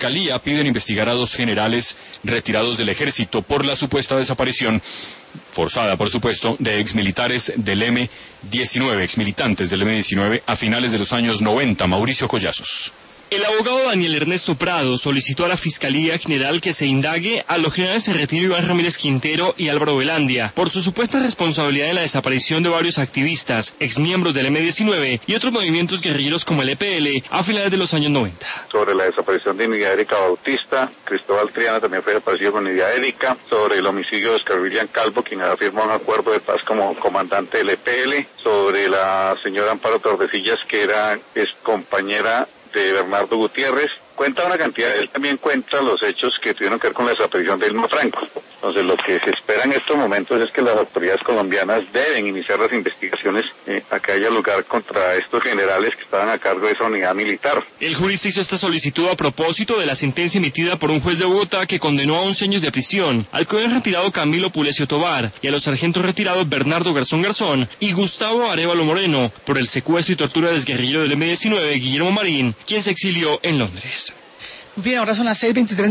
Fiscalía piden investigar a 2 generales retirados del ejército por la supuesta desaparición, forzada por supuesto, de exmilitares del M-19, exmilitantes del M-19 a finales de los años 90. Mauricio Collazos. El abogado Daniel Ernesto Prado solicitó a la Fiscalía General que se indague a los generales en retiro Iván Ramírez Quintero y Álvaro Velandia por su supuesta responsabilidad en la desaparición de varios activistas, exmiembros del M-19 y otros movimientos guerrilleros como el EPL a finales de los años 90. Sobre la desaparición de Nidia Erika Bautista, Cristóbal Triana también fue desaparecido con Nidia Erika. Sobre el homicidio de Oscar William Calvo, quien había firmado un acuerdo de paz como comandante del EPL. Sobre la señora Amparo Tordesillas, que era compañera de Bernardo Gutiérrez. Cuenta una cantidad, él también cuenta los hechos que tuvieron que ver con la desaparición de Ilma Franco. Entonces lo que se espera en estos momentos es que las autoridades colombianas deben iniciar las investigaciones a que haya lugar contra estos generales que estaban a cargo de esa unidad militar. El jurista hizo esta solicitud a propósito de la sentencia emitida por un juez de Bogotá que condenó a 11 años de prisión al coronel retirado Camilo Pulecio Tovar y a los sargentos retirados Bernardo Garzón y Gustavo Arévalo Moreno por el secuestro y tortura del exguerrillero del M-19 Guillermo Marín, quien se exilió en Londres. Bien, ahora son las 6:23.